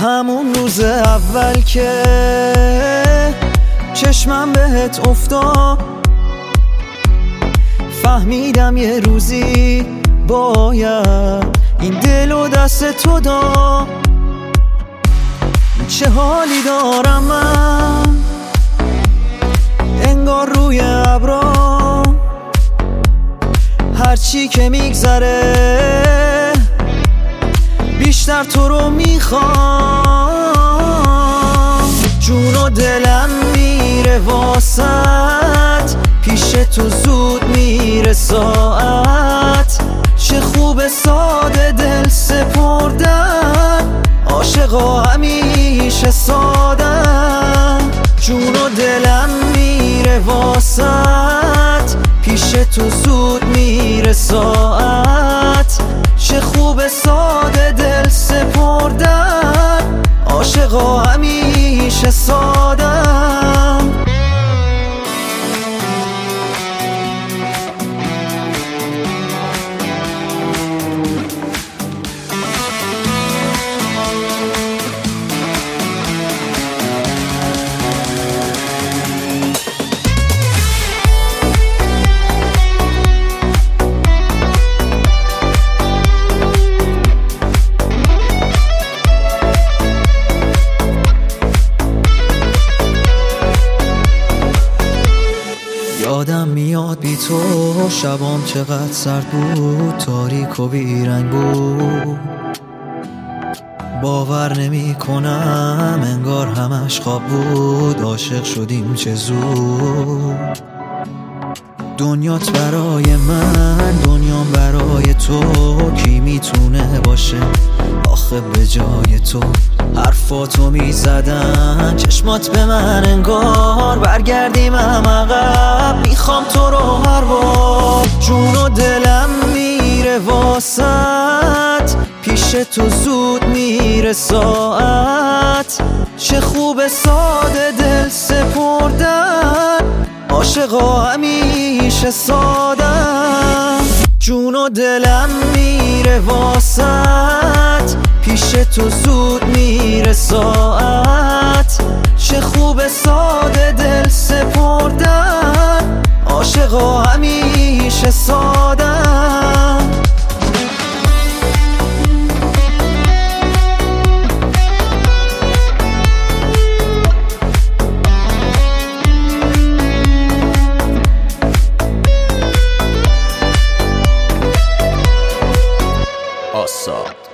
همون روز اول که چشمم بهت افتاد فهمیدم یه روزی باید این دل و دست تو داد. چه حالی دارم من انگار روی ابرا، هرچی که میگذره بیشتر تو رو میخوام. جون و دلم میره واسط، پیش تو زود میره ساعت. چه خوب ساده دل سپردن، عاشقا همیشه سادن. جون و دلم میره واسط، پیش تو زود میره ساعت. چه خوب ساده دل سپردن، عاشقا همیشه سادن. یادم میاد بی تو شبام چقدر سرد بود، تاریک و بیرنگ بود. باور نمی کنم انگار همش خواب بود، عاشق شدیم چه زود. دنیات برای من، دنیام برای تو، کی میتونه باشه آخه به جای تو؟ حرفاتو میزدن چشمات به من انگار برگردیم هم عقب. میخوام تو رو هر بار، جون و دلم میره واسط، پیش تو زود میره ساعت. چه خوب ساده دل سپردن، عاشقا همیشه سادن. جون و دلم میره واسط، پیش تو زود میره ساعت. چه خوب ساده دل سپردن، عاشقا همیشه سادن. آسا